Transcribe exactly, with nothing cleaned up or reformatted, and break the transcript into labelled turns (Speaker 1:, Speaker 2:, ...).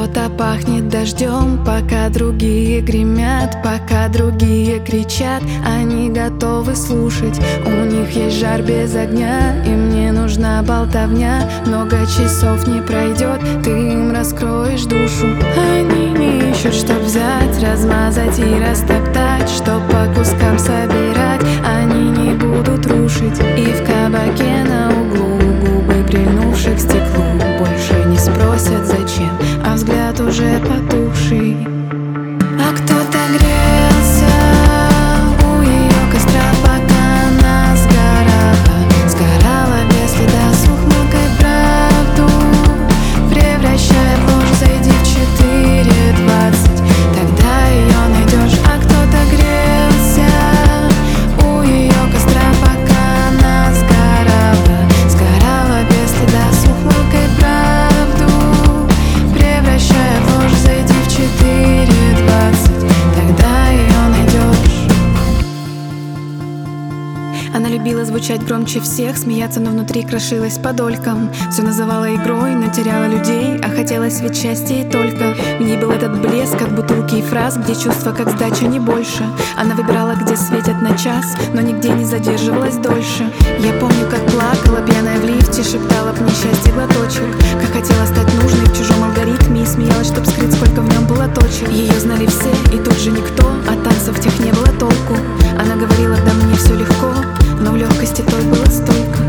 Speaker 1: Что-то пахнет дождем, пока другие гремят, пока другие кричат. Они готовы слушать, у них есть жар без огня, и мне нужна болтовня. Много часов не пройдет, ты им раскроешь душу. Они не ищут, чтоб взять, размазать и растоптать, чтоб по кускам собирать. Они не будут рушить, и в кабаке на углу губы, прильнувших к стеклу, больше не спросят зачем, а взгляд уже потухший. А кто-то грелся у ее костра, пока она сгорала, сгорала без следа с ухмылкой правду, превращая в ложь. Зайди в четыре двадцать, тогда ее найдешь. А кто-то грелся у ее костра, пока она сгорала, сгорала без следа с ухмылкой правду, превращая в ложь. Зайди в четыре двадцать, тогда ее найдешь. Она любила звучать громче всех, смеяться, но внутри крошилась по долькам. Все называла игрой, но теряла людей, а хотелось ведь счастья и только. В ней был этот блеск от бутылки и фраз, где чувства как сдача, не больше. Она выбирала, где светят на час, но нигде не задерживалась дольше. Я помню, как плакала, пьяная в лифте, шептала в несчастье глоточек, как хотела стать нужной в чужом алгоритме, и смеялась, чтоб скрыть, сколько в нем было точек. Ее знали все, и тут же никто, от танцев тех не было толку. Она говорила: да мне все легко, но в легкости той было столько.